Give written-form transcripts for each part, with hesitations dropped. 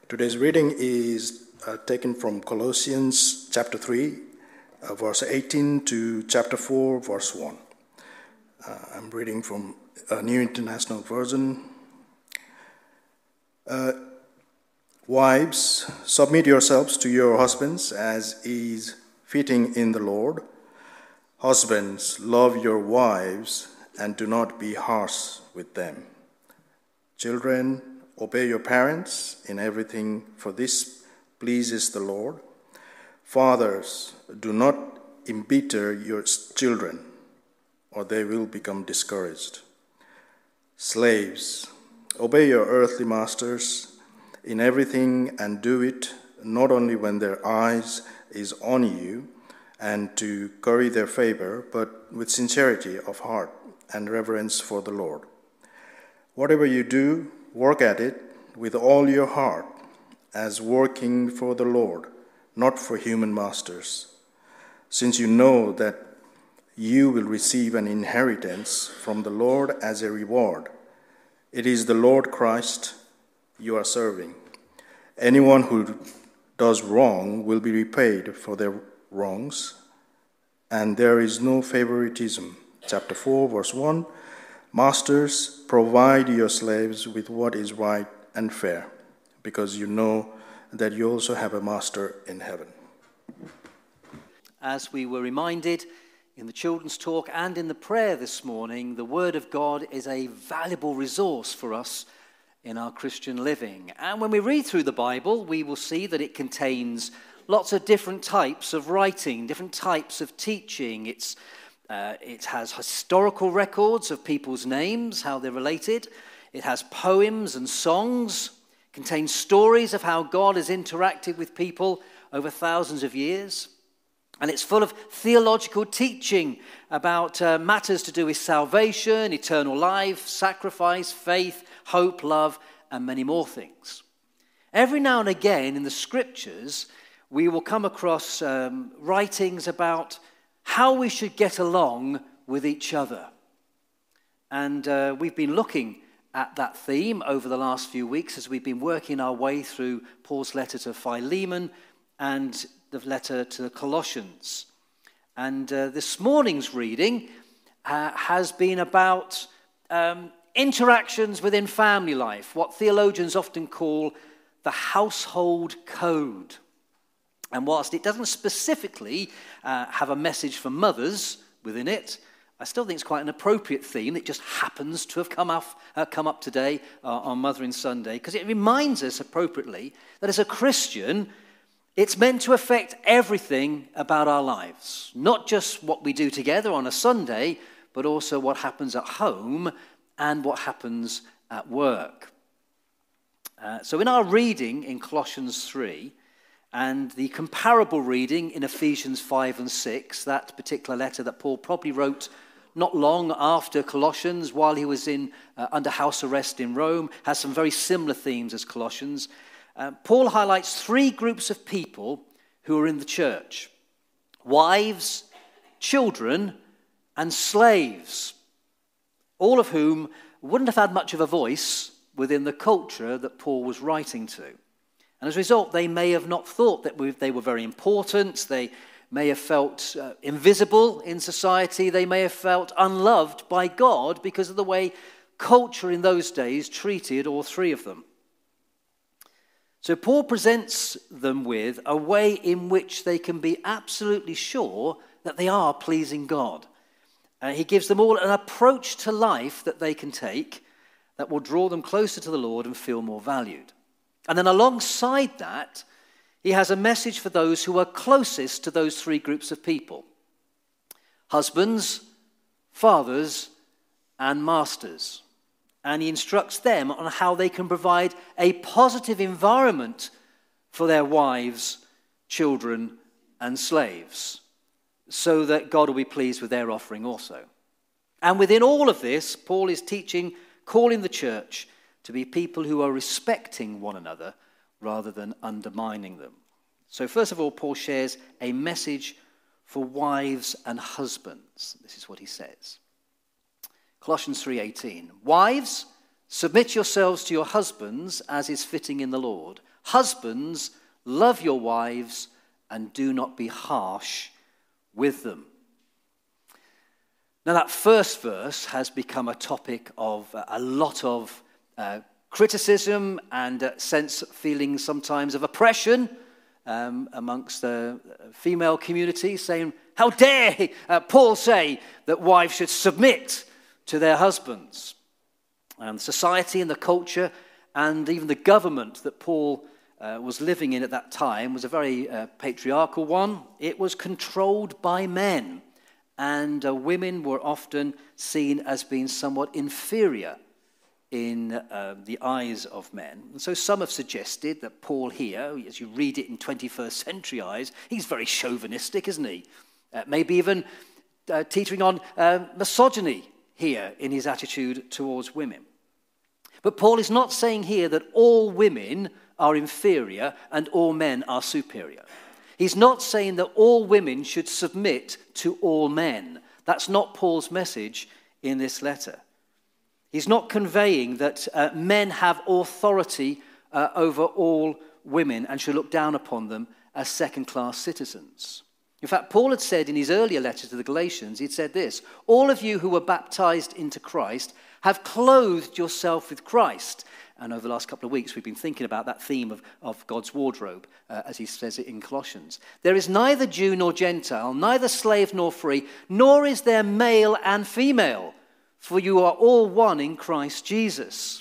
Today's reading is taken from Colossians chapter 3, verse 18 to chapter 4, verse 1. I'm reading from a New International Version. Wives, submit yourselves to your husbands as is fitting in the Lord. Husbands, love your wives and do not be harsh with them. Children, obey your parents in everything, for this pleases the Lord. Fathers, do not embitter your children, or they will become discouraged. Slaves, obey your earthly masters in everything, and do it not only when their eyes is on you and to curry their favor, but with sincerity of heart and reverence for the Lord. Whatever you do, work at it with all your heart, as working for the Lord, not for human masters, since you know that you will receive an inheritance from the Lord as a reward. It is the Lord Christ you are serving. Anyone who does wrong will be repaid for their wrongs, and there is no favoritism. Chapter 4, verse 1. Masters, provide your slaves with what is right and fair, because you know that you also have a master in heaven. As we were reminded in the children's talk and in the prayer this morning, the Word of God is a valuable resource for us in our Christian living. And when we read through the Bible, we will see that it contains lots of different types of writing, different types of teaching. It has historical records of people's names, how they're related. It has poems and songs. It contains stories of how God has interacted with people over thousands of years. And it's full of theological teaching about matters to do with salvation, eternal life, sacrifice, faith, hope, love, and many more things. Every now and again in the scriptures, we will come across writings about how we should get along with each other. And we've been looking at that theme over the last few weeks as we've been working our way through Paul's letter to Philemon and the letter to the Colossians. And this morning's reading has been about interactions within family life, what theologians often call the household code. And whilst it doesn't specifically have a message for mothers within it, I still think it's quite an appropriate theme that just happens to have come up today on Mothering Sunday, because it reminds us appropriately that as a Christian, it's meant to affect everything about our lives, not just what we do together on a Sunday, but also what happens at home and what happens at work. So in our reading in Colossians 3, and the comparable reading in Ephesians 5 and 6, that particular letter that Paul probably wrote not long after Colossians while he was under house arrest in Rome, has some very similar themes as Colossians. Paul highlights three groups of people who are in the church: wives, children, and slaves, all of whom wouldn't have had much of a voice within the culture that Paul was writing to. And as a result, they may have not thought that they were very important. They may have felt invisible in society. They may have felt unloved by God because of the way culture in those days treated all three of them. So Paul presents them with a way in which they can be absolutely sure that they are pleasing God. He gives them all an approach to life that they can take that will draw them closer to the Lord and feel more valued. And then alongside that, he has a message for those who are closest to those three groups of people: husbands, fathers, and masters. And he instructs them on how they can provide a positive environment for their wives, children, and slaves, so that God will be pleased with their offering also. And within all of this, Paul is calling the church to be people who are respecting one another rather than undermining them. So first of all, Paul shares a message for wives and husbands. This is what he says. Colossians 3:18. Wives, Submit yourselves to your husbands as is fitting in the Lord. Husbands, love your wives and do not be harsh with them. Now that first verse has become a topic of a lot of criticism and feelings sometimes of oppression amongst the female community, saying, how dare Paul say that wives should submit to their husbands? And society and the culture and even the government that Paul was living in at that time was a very patriarchal one. It was controlled by men, and women were often seen as being somewhat inferior in the eyes of men. And so some have suggested that Paul here, as you read it in 21st century eyes, he's very chauvinistic, isn't he? Maybe even teetering on misogyny here in his attitude towards women. But Paul is not saying here that all women are inferior and all men are superior. He's not saying that all women should submit to all men. That's not Paul's message in this letter. He's not conveying that men have authority over all women and should look down upon them as second-class citizens. In fact, Paul had said in his earlier letter to the Galatians, he'd said this, all of you who were baptized into Christ have clothed yourself with Christ. And over the last couple of weeks, we've been thinking about that theme of God's wardrobe, as he says it in Colossians. There is neither Jew nor Gentile, neither slave nor free, nor is there male and female, for you are all one in Christ Jesus.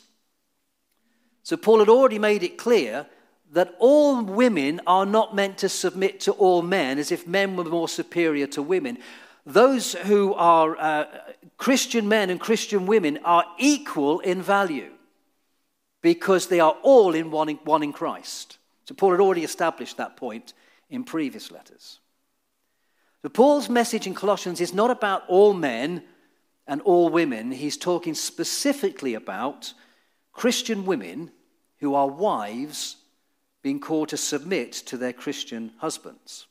So Paul had already made it clear that all women are not meant to submit to all men as if men were more superior to women. Those who are Christian men and Christian women are equal in value because they are all in one in Christ. So Paul had already established that point in previous letters. So Paul's message in Colossians is not about all men and all women. He's talking specifically about Christian women who are wives being called to submit to their Christian husbands.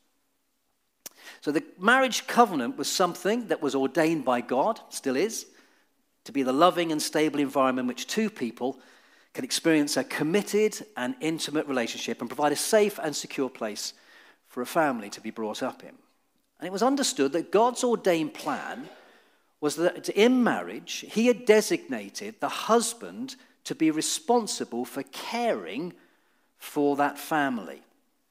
So the marriage covenant was something that was ordained by God, still is, to be the loving and stable environment in which two people can experience a committed and intimate relationship and provide a safe and secure place for a family to be brought up in. And it was understood that God's ordained plan was that in marriage, he had designated the husband to be responsible for caring for that family.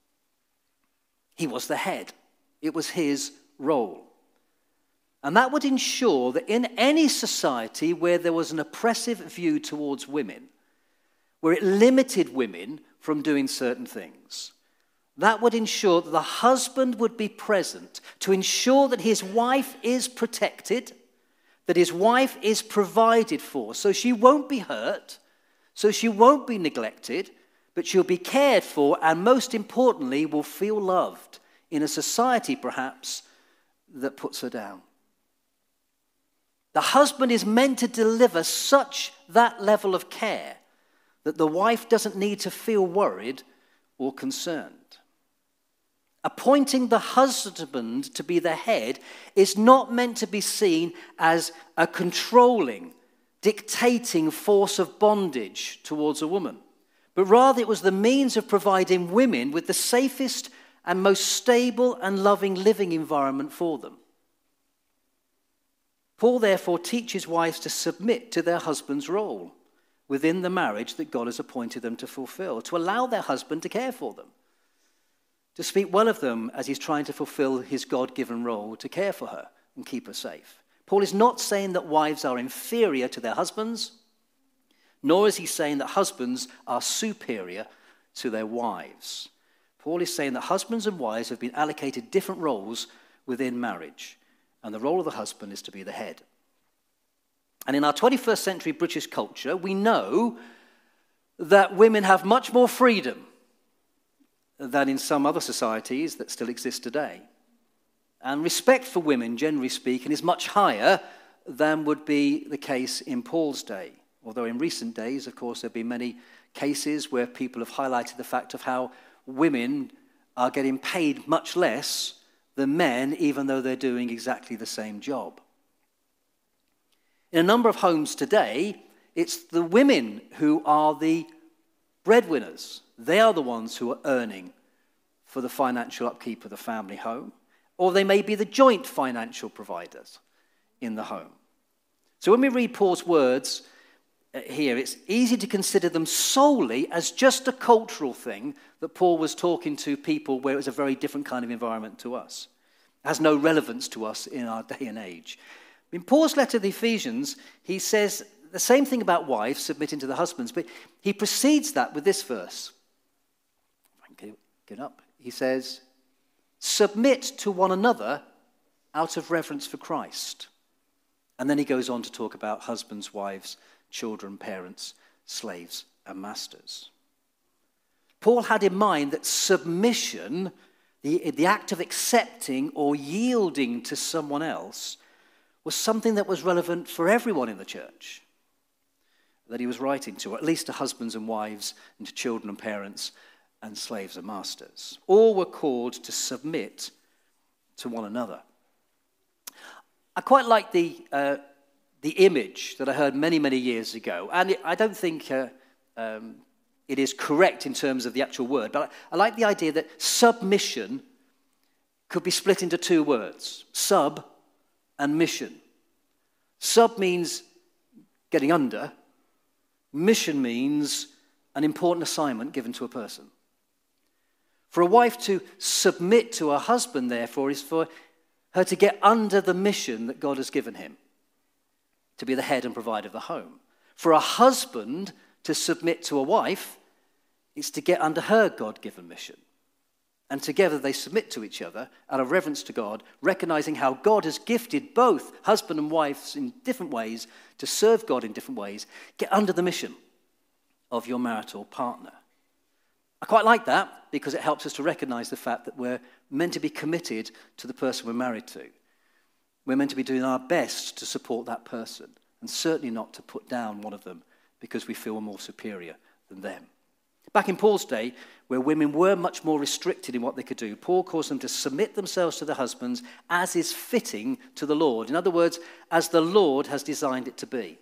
He was the head. It was his role. And that would ensure that in any society where there was an oppressive view towards women, where it limited women from doing certain things, that would ensure that the husband would be present to ensure that his wife is protected, that his wife is provided for, so she won't be hurt, so she won't be neglected, but she'll be cared for, and most importantly, will feel loved in a society, perhaps, that puts her down. The husband is meant to deliver that level of care that the wife doesn't need to feel worried or concerned. Appointing the husband to be the head is not meant to be seen as a controlling, dictating force of bondage towards a woman, but rather it was the means of providing women with the safest and most stable and loving living environment for them. Paul therefore teaches wives to submit to their husband's role within the marriage that God has appointed them to fulfill, to allow their husband to care for them, to speak well of them as he's trying to fulfill his God-given role to care for her and keep her safe. Paul is not saying that wives are inferior to their husbands, nor is he saying that husbands are superior to their wives. Paul is saying that husbands and wives have been allocated different roles within marriage, and the role of the husband is to be the head. And in our 21st century British culture, we know that women have much more freedom than in some other societies that still exist today. And respect for women, generally speaking, is much higher than would be the case in Paul's day. Although in recent days, of course, there have been many cases where people have highlighted the fact of how women are getting paid much less than men, even though they're doing exactly the same job. In a number of homes today, it's the women who are the breadwinners. They are the ones who are earning for the financial upkeep of the family home. Or they may be the joint financial providers in the home. So when we read Paul's words here, it's easy to consider them solely as just a cultural thing that Paul was talking to people where it was a very different kind of environment to us. It has no relevance to us in our day and age. In Paul's letter to the Ephesians, he says the same thing about wives submitting to the husbands, but he precedes that with this verse. Get up. He says, submit to one another out of reverence for Christ. And then he goes on to talk about husbands, wives, children, parents, slaves, and masters. Paul had in mind that submission, the act of accepting or yielding to someone else, was something that was relevant for everyone in the church that he was writing to, or at least to husbands and wives, and to children and parents, and slaves and masters. All were called to submit to one another. I quite like the image that I heard many, many years ago, and I don't think it is correct in terms of the actual word, but I like the idea that submission could be split into two words, sub and mission. Sub means getting under. Mission means an important assignment given to a person. For a wife to submit to her husband, therefore, is for her to get under the mission that God has given him, to be the head and provider of the home. For a husband to submit to a wife is to get under her God-given mission. And together they submit to each other out of reverence to God, recognizing how God has gifted both husband and wives in different ways to serve God in different ways. Get under the mission of your marital partner. I quite like that because it helps us to recognize the fact that we're meant to be committed to the person we're married to. We're meant to be doing our best to support that person, and certainly not to put down one of them because we feel more superior than them. Back in Paul's day, where women were much more restricted in what they could do, Paul calls them to submit themselves to their husbands as is fitting to the Lord. In other words, as the Lord has designed it to be.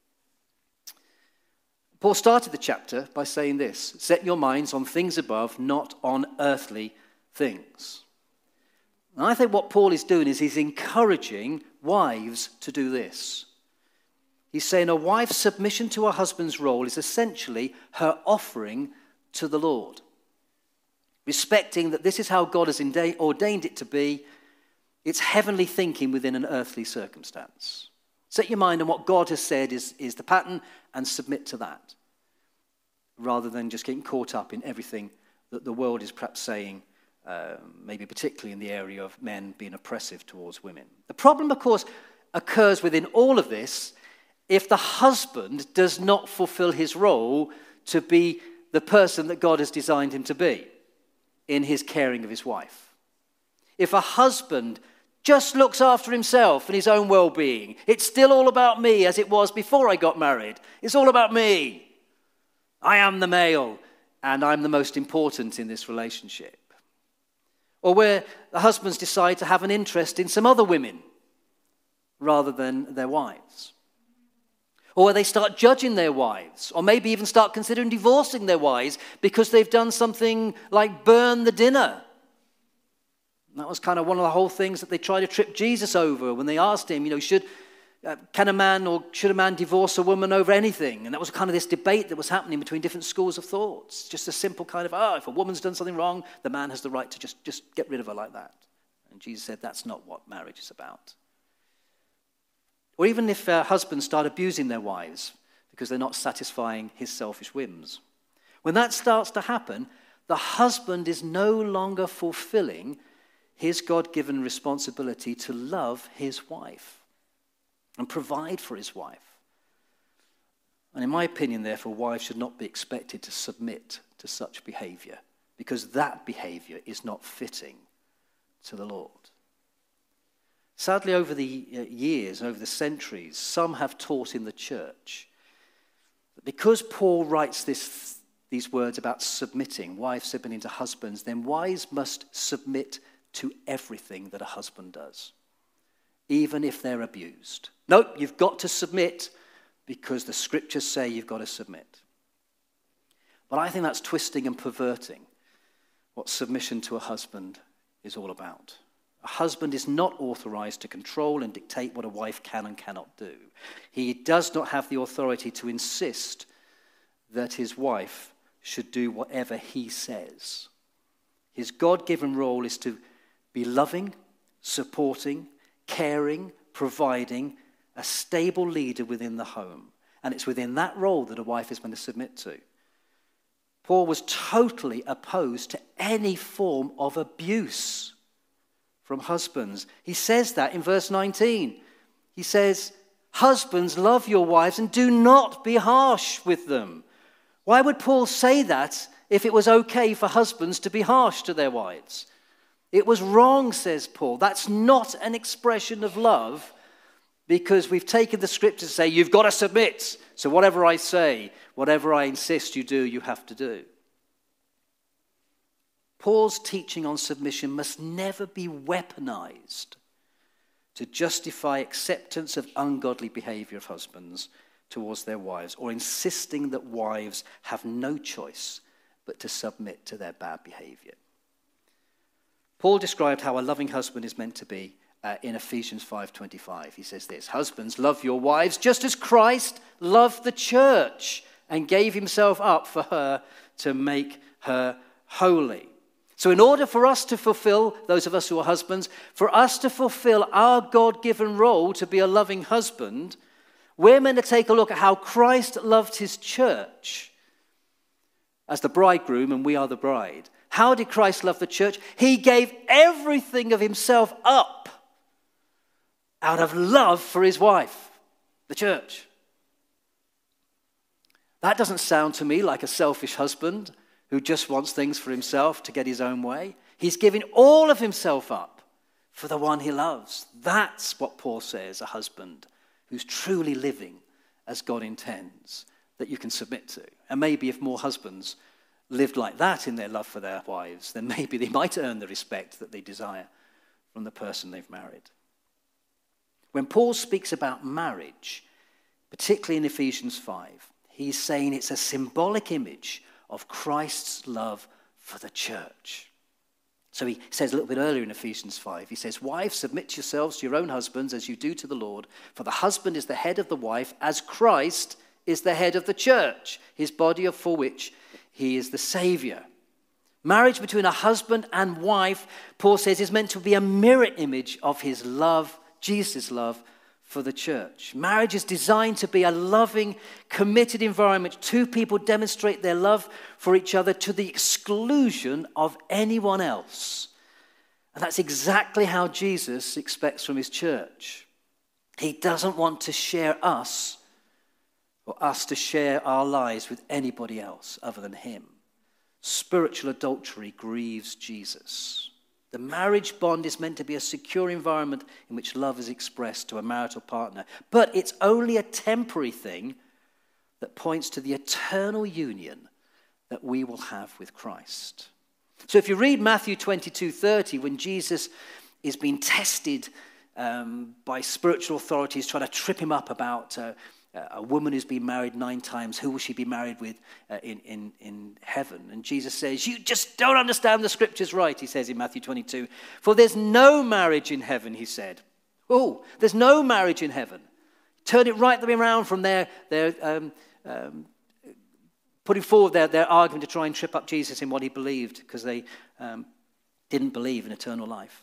Paul started the chapter by saying this: set your minds on things above, not on earthly things. And I think what Paul is doing is he's encouraging wives to do this. He's saying a wife's submission to her husband's role is essentially her offering to the Lord, respecting that this is how God has ordained it to be. It's heavenly thinking within an earthly circumstance. Set your mind on what God has said is the pattern and submit to that, rather than just getting caught up in everything that the world is perhaps saying, maybe particularly in the area of men being oppressive towards women. The problem, of course, occurs within all of this if the husband does not fulfill his role to be the person that God has designed him to be in his caring of his wife. If a husband just looks after himself and his own well-being, it's still all about me as it was before I got married. It's all about me. I am the male and I'm the most important in this relationship. Or where the husbands decide to have an interest in some other women rather than their wives. Or where they start judging their wives, or maybe even start considering divorcing their wives because they've done something like burn the dinner. And that was kind of one of the whole things that they tried to trip Jesus over when they asked him, should a man divorce a woman over anything? And that was kind of this debate that was happening between different schools of thought. Just a simple kind of, if a woman's done something wrong, the man has the right to just get rid of her like that. And Jesus said that's not what marriage is about. Or even if husbands start abusing their wives because they're not satisfying his selfish whims. When that starts to happen, the husband is no longer fulfilling his God-given responsibility to love his wife and provide for his wife. And in my opinion, therefore, wives should not be expected to submit to such behavior because that behavior is not fitting to the Lord. Sadly, over the years, over the centuries, some have taught in the church that because Paul writes these words about submitting, wives submitting to husbands, then wives must submit to everything that a husband does, even if they're abused. Nope, you've got to submit because the scriptures say you've got to submit. But I think that's twisting and perverting what submission to a husband is all about. A husband is not authorized to control and dictate what a wife can and cannot do. He does not have the authority to insist that his wife should do whatever he says. His God-given role is to be loving, supporting, caring, providing, a stable leader within the home. And it's within that role that a wife is meant to submit to. Paul was totally opposed to any form of abuse from husbands. He says that in verse 19. He says, husbands, love your wives and do not be harsh with them. Why would Paul say that if it was okay for husbands to be harsh to their wives? It was wrong, says Paul. That's not an expression of love, because we've taken the scripture to say, you've got to submit. So whatever I say, whatever I insist you do, you have to do. Paul's teaching on submission must never be weaponized to justify acceptance of ungodly behavior of husbands towards their wives, or insisting that wives have no choice but to submit to their bad behavior. Paul described how a loving husband is meant to be in Ephesians 5:25. He says this, husbands, love your wives just as Christ loved the church and gave himself up for her to make her holy. So in order for us to fulfill, those of us who are husbands, for us to fulfill our God-given role to be a loving husband, we're meant to take a look at how Christ loved his church as the bridegroom, and we are the bride. How did Christ love the church? He gave everything of himself up out of love for his wife, the church. That doesn't sound to me like a selfish husband who just wants things for himself to get his own way. He's giving all of himself up for the one he loves. That's what Paul says a husband who's truly living as God intends, that you can submit to. And maybe if more husbands lived like that in their love for their wives, then maybe they might earn the respect that they desire from the person they've married. When Paul speaks about marriage, particularly in Ephesians 5, he's saying it's a symbolic image of Christ's love for the church. So he says a little bit earlier in Ephesians 5, he says, wives, submit yourselves to your own husbands as you do to the Lord, for the husband is the head of the wife, as Christ is the head of the church, his body for which he is the Savior. Marriage between a husband and wife, Paul says, is meant to be a mirror image of his love, Jesus' love for the church. Marriage is designed to be a loving, committed environment. Two people demonstrate their love for each other to the exclusion of anyone else. And that's exactly how Jesus expects from his church. He doesn't want to share us, or us to share our lives with anybody else other than him. Spiritual adultery grieves Jesus. The marriage bond is meant to be a secure environment in which love is expressed to a marital partner. But it's only a temporary thing that points to the eternal union that we will have with Christ. So if you read Matthew 22:30, when Jesus is being tested by spiritual authorities trying to trip him up about a woman who's been married 9 times, who will she be married with in heaven? And Jesus says, you just don't understand the scriptures right, he says in Matthew 22. For there's no marriage in heaven, he said. Oh, there's no marriage in heaven. Turn it right the way around from their putting forward their argument to try and trip up Jesus in what he believed, because they didn't believe in eternal life.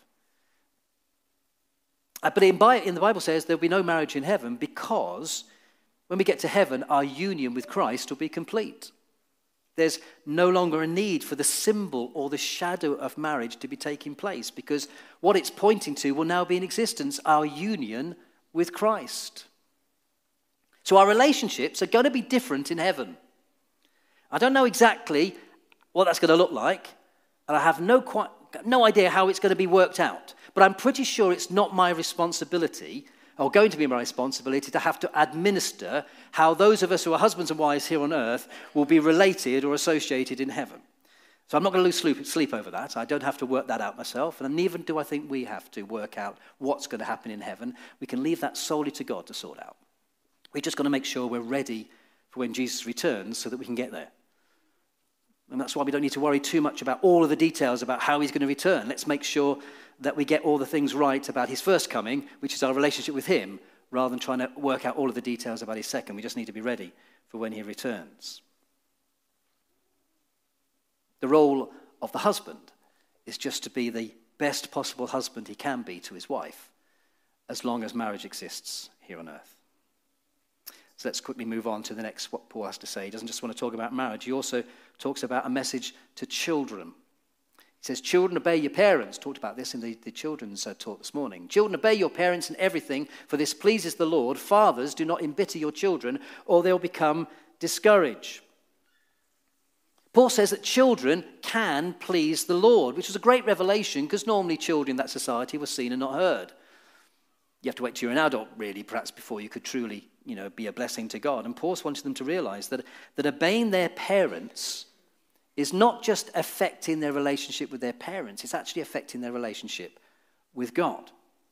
But in the Bible says there'll be no marriage in heaven, because when we get to heaven, our union with Christ will be complete. There's no longer a need for the symbol or the shadow of marriage to be taking place, because what it's pointing to will now be in existence, our union with Christ. So our relationships are going to be different in heaven. I don't know exactly what that's going to look like, and I have no idea how it's going to be worked out. But I'm pretty sure it's not my responsibility, or going to be my responsibility, to have to administer how those of us who are husbands and wives here on earth will be related or associated in heaven. So I'm not going to lose sleep over that. I don't have to work that out myself, and neither do I think we have to work out what's going to happen in heaven. We can leave that solely to God to sort out. We've just got to make sure we're ready for when Jesus returns so that we can get there. And that's why we don't need to worry too much about all of the details about how he's going to return. Let's make sure that we get all the things right about his first coming, which is our relationship with him, rather than trying to work out all of the details about his second. We just need to be ready for when he returns. The role of the husband is just to be the best possible husband he can be to his wife, as long as marriage exists here on earth. So let's quickly move on to the next, what Paul has to say. He doesn't just want to talk about marriage. He also talks about a message to children. He says, children, obey your parents. Talked about this in the children's talk this morning. Children, obey your parents in everything, for this pleases the Lord. Fathers, do not embitter your children, or they'll become discouraged. Paul says that children can please the Lord, which was a great revelation, because normally children in that society were seen and not heard. You have to wait till you're an adult, really, perhaps, before you could truly, be a blessing to God. And Paul wanted them to realize that obeying their parents is not just affecting their relationship with their parents, it's actually affecting their relationship with God.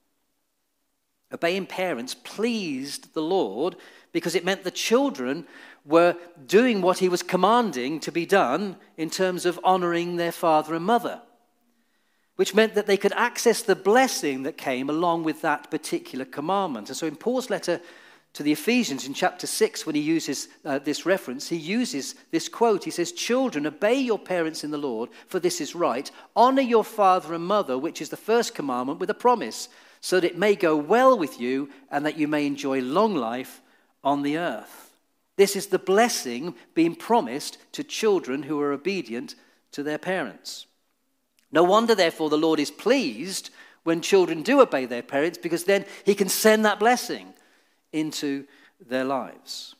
Obeying parents pleased the Lord because it meant the children were doing what he was commanding to be done in terms of honoring their father and mother, which meant that they could access the blessing that came along with that particular commandment. And so in Paul's letter to the Ephesians in chapter 6, when he uses this reference, he uses this quote. He says, children, obey your parents in the Lord, for this is right. Honor your father and mother, which is the first commandment, with a promise, so that it may go well with you and that you may enjoy long life on the earth. This is the blessing being promised to children who are obedient to their parents. No wonder, therefore, the Lord is pleased when children do obey their parents, because then he can send that blessing into their lives.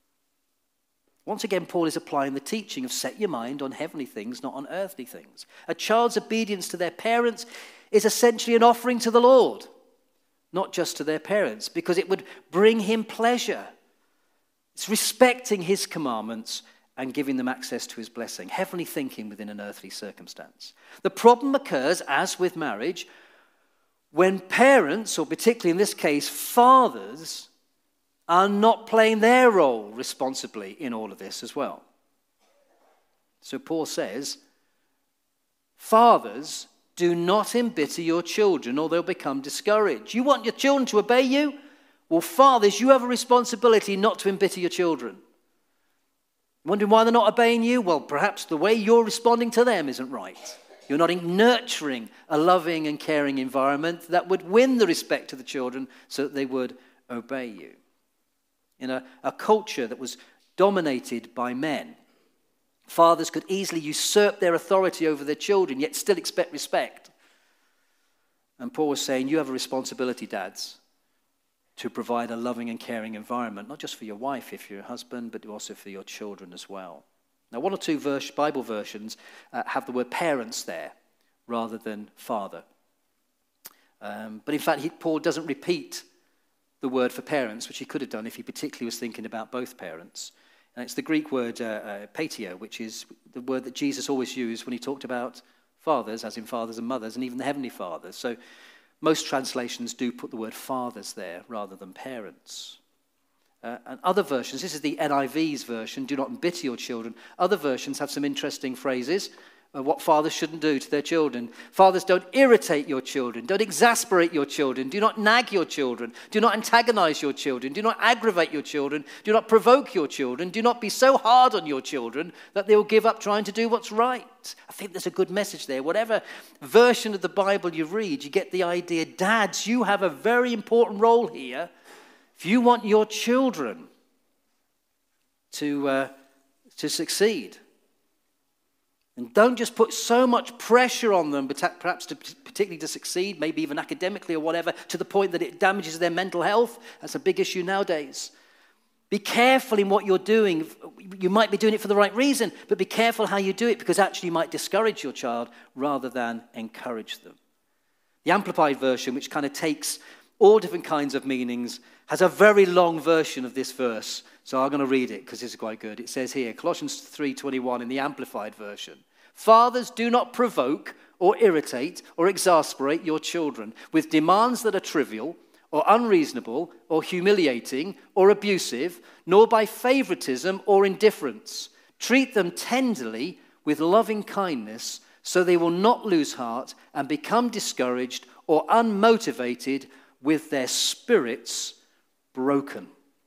Once again, Paul is applying the teaching of set your mind on heavenly things, not on earthly things. A child's obedience to their parents is essentially an offering to the Lord, not just to their parents, because it would bring him pleasure. It's respecting his commandments and giving them access to his blessing. Heavenly thinking within an earthly circumstance. The problem occurs, as with marriage, when parents, or particularly in this case, fathers, are not playing their role responsibly in all of this as well. So Paul says, fathers, do not embitter your children or they'll become discouraged. You want your children to obey you? Well, fathers, you have a responsibility not to embitter your children. Wondering why they're not obeying you? Well, perhaps the way you're responding to them isn't right. You're not nurturing a loving and caring environment that would win the respect of the children so that they would obey you. In a culture that was dominated by men, fathers could easily usurp their authority over their children, yet still expect respect. And Paul was saying, you have a responsibility, dads, to provide a loving and caring environment, not just for your wife if you're a husband, but also for your children as well. Now, one or two Bible versions have the word parents there rather than father. But in fact, Paul doesn't repeat the word for parents, which he could have done if he particularly was thinking about both parents. And it's the Greek word patio, which is the word that Jesus always used when he talked about fathers, as in fathers and mothers, and even the heavenly Father. So most translations do put the word fathers there rather than parents. And other versions, this is the NIV's version, do not embitter your children. Other versions have some interesting phrases of what fathers shouldn't do to their children. Fathers, don't irritate your children. Don't exasperate your children. Do not nag your children. Do not antagonize your children. Do not aggravate your children. Do not provoke your children. Do not be so hard on your children that they will give up trying to do what's right. I think there's a good message there. Whatever version of the Bible you read, you get the idea, dads, you have a very important role here. If you want your children to succeed, and don't just put so much pressure on them, perhaps particularly to succeed, maybe even academically or whatever, to the point that it damages their mental health. That's a big issue nowadays. Be careful in what you're doing. You might be doing it for the right reason, but be careful how you do it, because actually you might discourage your child rather than encourage them. The Amplified Version, which kind of takes all different kinds of meanings, has a very long version of this verse. So I'm going to read it because it's quite good. It says here, Colossians 3:21 in the Amplified Version. Fathers, do not provoke or irritate or exasperate your children with demands that are trivial or unreasonable, or humiliating, or abusive, nor by favoritism or indifference. Treat them tenderly with loving kindness, so they will not lose heart and become discouraged or unmotivated with their spirits broken.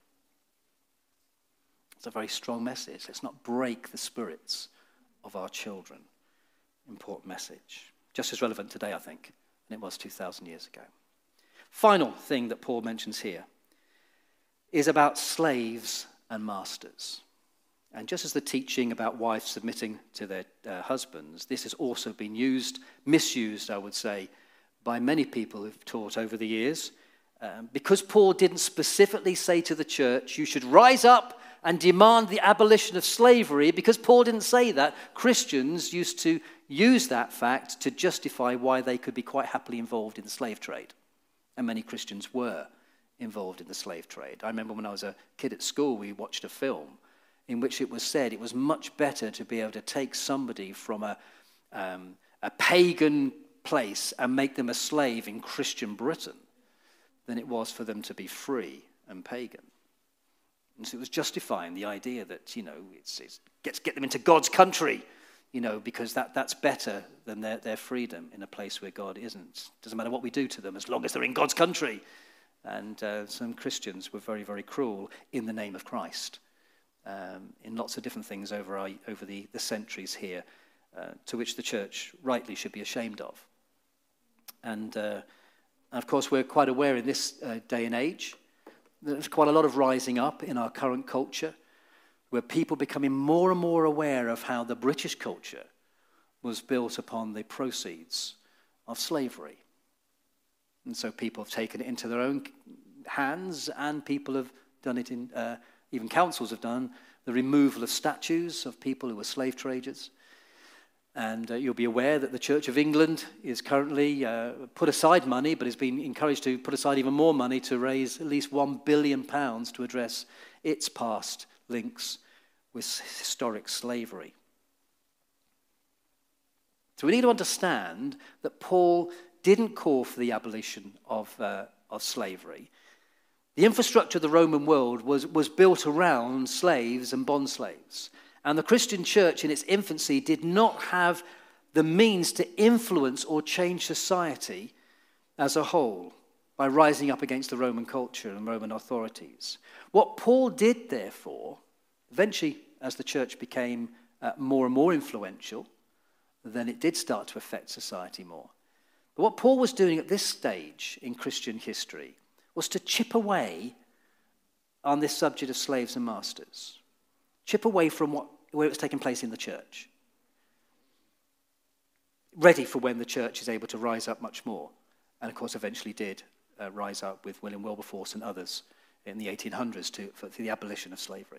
It's a very strong message. Let's not break the spirits of our children. Important message. Just as relevant today, I think, than it was 2,000 years ago. Final thing that Paul mentions here is about slaves and masters. And just as the teaching about wives submitting to their husbands, this has also been misused, I would say, by many people who've taught over the years. Because Paul didn't specifically say to the church, you should rise up and demand the abolition of slavery, because Paul didn't say that, Christians used to use that fact to justify why they could be quite happily involved in the slave trade. And many Christians were involved in the slave trade. I remember when I was a kid at school, we watched a film in which it was said it was much better to be able to take somebody from a pagan place and make them a slave in Christian Britain than it was for them to be free and pagan. And so it was justifying the idea that, get them into God's country, because that's better than their freedom in a place where God isn't. Doesn't matter what we do to them as long as they're in God's country. And some Christians were very, very cruel in the name of Christ. In lots of different things over the centuries here, to which the church rightly should be ashamed of. And of course, we're quite aware in this day and age, there's quite a lot of rising up in our current culture, where people becoming more and more aware of how the British culture was built upon the proceeds of slavery. And so people have taken it into their own hands, and people have done it even councils have done, the removal of statues of people who were slave traders. And you'll be aware that the Church of England is currently put aside money, but has been encouraged to put aside even more money to raise at least £1 billion to address its past links with historic slavery. So we need to understand that Paul didn't call for the abolition of slavery. The infrastructure of the Roman world was built around slaves and bond slaves. And the Christian church in its infancy did not have the means to influence or change society as a whole by rising up against the Roman culture and Roman authorities. What Paul did, therefore, eventually as the church became more and more influential, then it did start to affect society more. But what Paul was doing at this stage in Christian history was to chip away on this subject of slaves and masters. Chip away from where it was taking place in the church. Ready for when the church is able to rise up much more. And of course eventually did rise up with William Wilberforce and others in the 1800s for the abolition of slavery.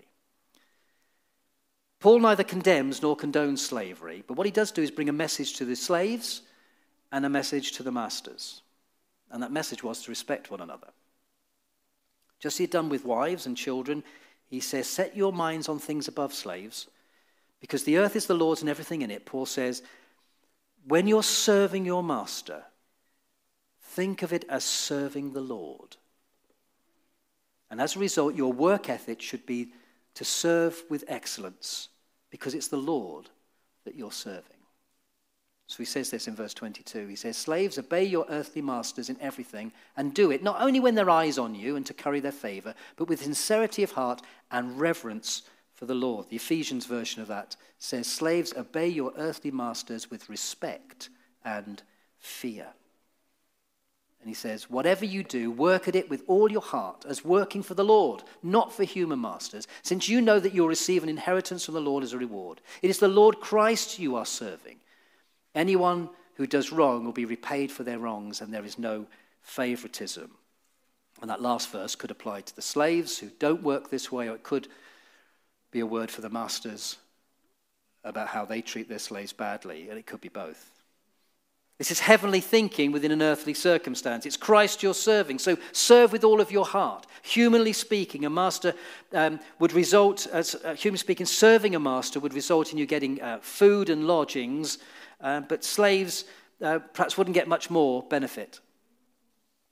Paul neither condemns nor condones slavery, but what he does do is bring a message to the slaves and a message to the masters. And that message was to respect one another. Just as he had done with wives and children, he says, set your minds on things above, slaves, because the earth is the Lord's and everything in it. Paul says, when you're serving your master, think of it as serving the Lord. And as a result, your work ethic should be to serve with excellence, because it's the Lord that you're serving. So he says this in verse 22. He says, slaves, obey your earthly masters in everything, and do it not only when their eyes on you and to curry their favor, but with sincerity of heart and reverence for the Lord. The Ephesians version of that says, slaves, obey your earthly masters with respect and fear. And he says, whatever you do, work at it with all your heart, as working for the Lord, not for human masters, since you know that you'll receive an inheritance from the Lord as a reward. It is the Lord Christ you are serving. Anyone who does wrong will be repaid for their wrongs, and there is no favoritism. And that last verse could apply to the slaves who don't work this way, or it could be a word for the masters about how they treat their slaves badly, and it could be both. This is heavenly thinking within an earthly circumstance. It's Christ you're serving, so serve with all of your heart. Humanly speaking, a master would result, humanly speaking, serving a master would result in you getting food and lodgings, but slaves perhaps wouldn't get much more benefit.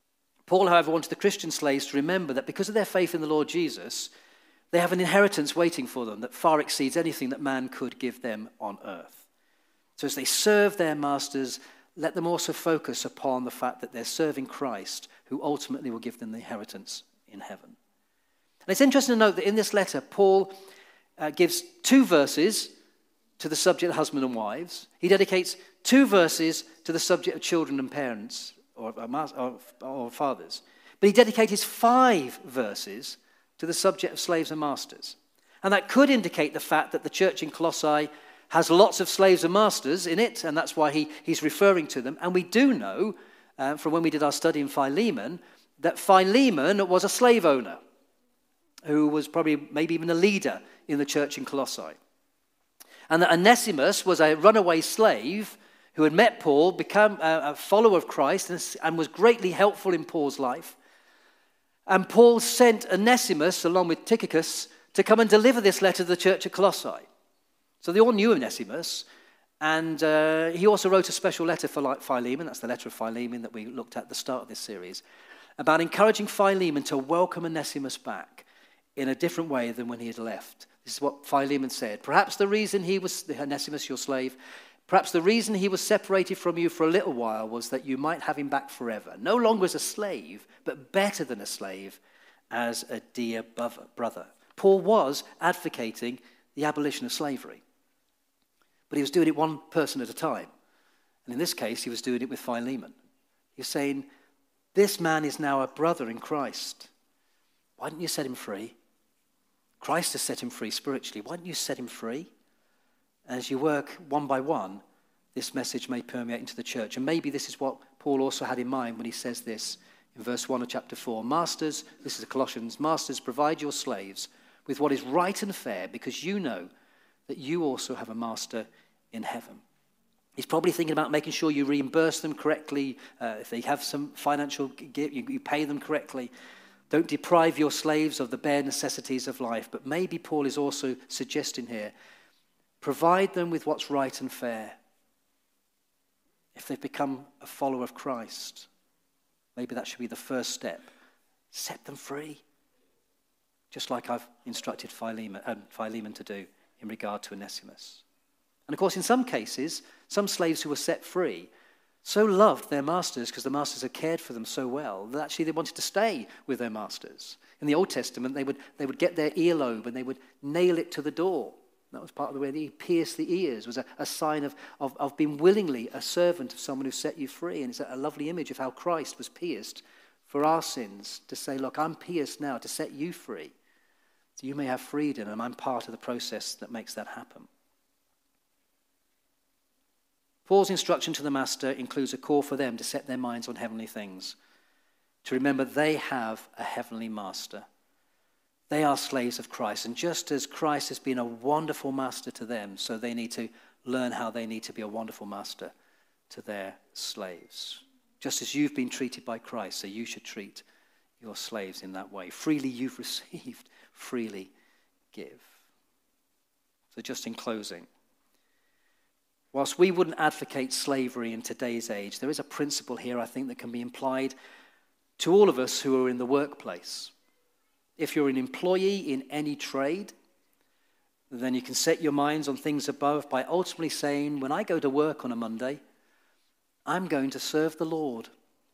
Paul, however, wanted the Christian slaves to remember that because of their faith in the Lord Jesus, they have an inheritance waiting for them that far exceeds anything that man could give them on earth. So as they serve their masters, let them also focus upon the fact that they're serving Christ, who ultimately will give them the inheritance in heaven. And it's interesting to note that in this letter, Paul gives 2 verses to the subject of husband and wives. He dedicates 2 verses to the subject of children and parents or fathers. But he dedicates 5 verses to the subject of slaves and masters. And that could indicate the fact that the church in Colossae has lots of slaves and masters in it, and that's why he's referring to them. And we do know, from when we did our study in Philemon, that Philemon was a slave owner who was probably maybe even a leader in the church in Colossae. And that Onesimus was a runaway slave who had met Paul, become a follower of Christ, and was greatly helpful in Paul's life. And Paul sent Onesimus, along with Tychicus, to come and deliver this letter to the church at Colossae. So they all knew Onesimus, and he also wrote a special letter for Philemon, that's the letter of Philemon that we looked at the start of this series, about encouraging Philemon to welcome Onesimus back in a different way than when he had left. This is what Philemon said. Perhaps the reason he was, Onesimus, your slave, perhaps the reason he was separated from you for a little while was that you might have him back forever, no longer as a slave, but better than a slave, as a dear brother. Paul was advocating the abolition of slavery, but he was doing it one person at a time. And in this case, he was doing it with Philemon. He was saying, this man is now a brother in Christ. Why don't you set him free? Christ has set him free spiritually. Why don't you set him free? As you work one by one, this message may permeate into the church. And maybe this is what Paul also had in mind when he says this in verse 1 of chapter 4. Masters, this is Colossians, masters, provide your slaves with what is right and fair, because you know that you also have a master in heaven. He's probably thinking about making sure you reimburse them correctly. If they have some financial gift, you pay them correctly. Don't deprive your slaves of the bare necessities of life. But maybe Paul is also suggesting here, provide them with what's right and fair. If they've become a follower of Christ, maybe that should be the first step. Set them free. Just like I've instructed Philemon to do in regard to Onesimus. And of course, in some cases, some slaves who were set free so loved their masters because the masters had cared for them so well that actually they wanted to stay with their masters. In the Old Testament, they would get their earlobe and they would nail it to the door. That was part of the way they pierced the ears, was a sign of being willingly a servant of someone who set you free. And it's a lovely image of how Christ was pierced for our sins, to say, look, I'm pierced now to set you free. So you may have freedom, and I'm part of the process that makes that happen. Paul's instruction to the master includes a call for them to set their minds on heavenly things, to remember they have a heavenly master. They are slaves of Christ, and just as Christ has been a wonderful master to them, so they need to learn how they need to be a wonderful master to their slaves. Just as you've been treated by Christ, so you should treat your slaves in that way. Freely you've received, freely give. So just in closing, whilst we wouldn't advocate slavery in today's age, there is a principle here, I think, that can be implied to all of us who are in the workplace. If you're an employee in any trade, then you can set your minds on things above by ultimately saying, when I go to work on a Monday, I'm going to serve the Lord.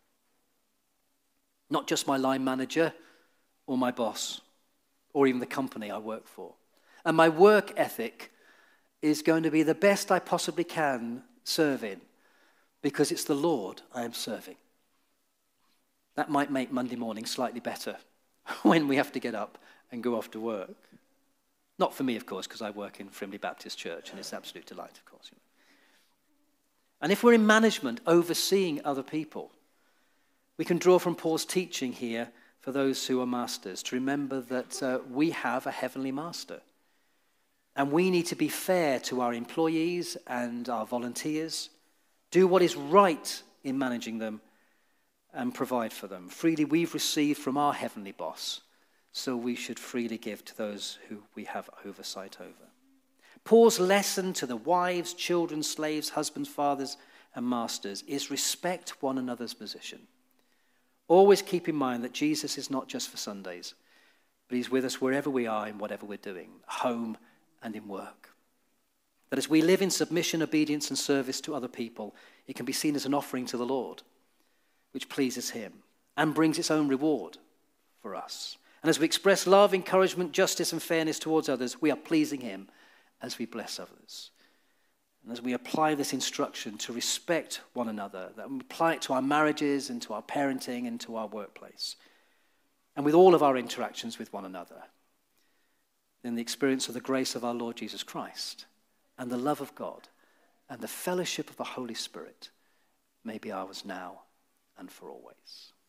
Not just my line manager or my boss or even the company I work for. And my work ethic is going to be the best I possibly can serve in, because it's the Lord I am serving. That might make Monday morning slightly better when we have to get up and go off to work. Not for me, of course, because I work in Frimley Baptist Church, and it's an absolute delight, of course. And if we're in management, overseeing other people, we can draw from Paul's teaching here for those who are masters, to remember that we have a heavenly master. And we need to be fair to our employees and our volunteers, do what is right in managing them, and provide for them. Freely we've received from our heavenly boss, so we should freely give to those who we have oversight over. Paul's lesson to the wives, children, slaves, husbands, fathers, and masters is respect one another's position. Always keep in mind that Jesus is not just for Sundays, but he's with us wherever we are in whatever we're doing, home and in work. That as we live in submission, obedience, and service to other people, it can be seen as an offering to the Lord, which pleases him and brings its own reward for us. And as we express love, encouragement, justice, and fairness towards others, we are pleasing him as we bless others. And as we apply this instruction to respect one another, that we apply it to our marriages and to our parenting and to our workplace, and with all of our interactions with one another, then the experience of the grace of our Lord Jesus Christ and the love of God and the fellowship of the Holy Spirit may be ours now and for always.